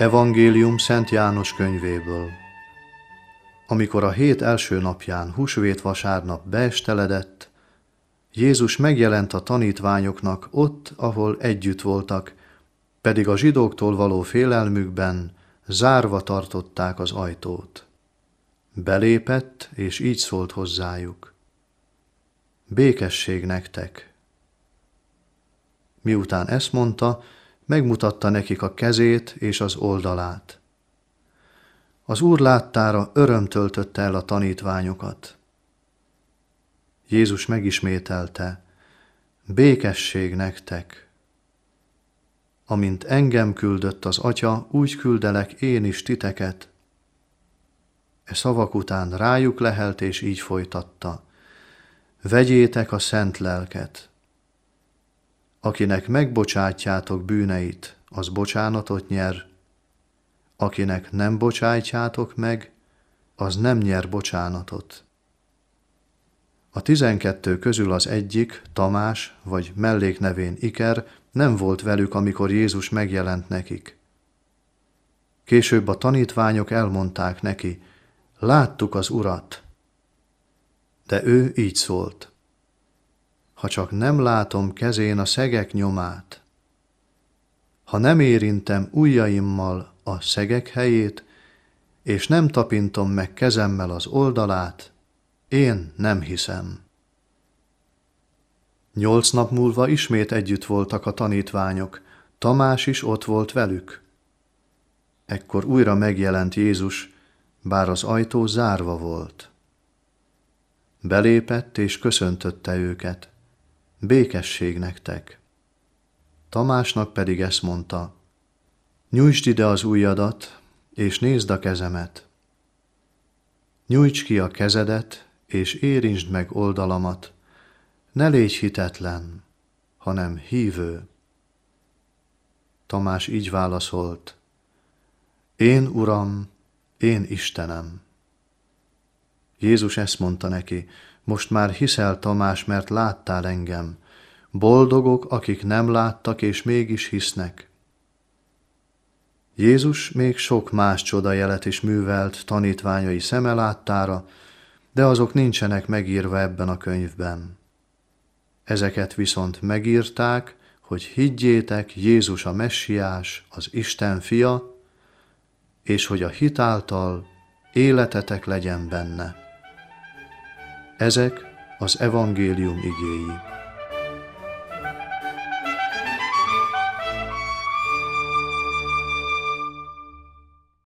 Evangélium Szent János könyvéből. Amikor a hét első napján, húsvét vasárnap beesteledett, Jézus megjelent a tanítványoknak ott, ahol együtt voltak, pedig a zsidóktól való félelmükben zárva tartották az ajtót. Belépett, és így szólt hozzájuk: békesség nektek! Miután ezt mondta, megmutatta nekik a kezét és az oldalát. Az Úr láttára öröm töltötte el a tanítványokat. Jézus megismételte: békesség nektek! Amint engem küldött az Atya, úgy küldelek én is titeket. E szavak után rájuk lehelt, és így folytatta: vegyétek a szent lelket. Akinek megbocsátjátok bűneit, az bocsánatot nyer, akinek nem bocsájtjátok meg, az nem nyer bocsánatot. A 12 közül az egyik, Tamás, vagy melléknevén Iker, nem volt velük, amikor Jézus megjelent nekik. Később a tanítványok elmondták neki: láttuk az Urat. De ő így szólt: ha csak nem látom kezén a szegek nyomát, ha nem érintem ujjaimmal a szegek helyét, és nem tapintom meg kezemmel az oldalát, én nem hiszem. 8 nap múlva ismét együtt voltak a tanítványok, Tamás is ott volt velük. Ekkor újra megjelent Jézus, bár az ajtó zárva volt. Belépett és köszöntötte őket: békesség nektek! Tamásnak pedig ezt mondta: nyújtsd ide az ujjadat, és nézd a kezemet. Nyújts ki a kezedet, és érintsd meg oldalamat, ne légy hitetlen, hanem hívő. Tamás így válaszolt: én Uram, én Istenem. Jézus ezt mondta neki: most már hiszel, Tamás, mert láttál engem. Boldogok, akik nem láttak, és mégis hisznek. Jézus még sok más csodajelet is művelt tanítványai szeme láttára, de azok nincsenek megírva ebben a könyvben. Ezeket viszont megírták, hogy higgyétek, Jézus a Messiás, az Isten fia, és hogy a hit által életetek legyen benne. Ezek az evangélium igéi.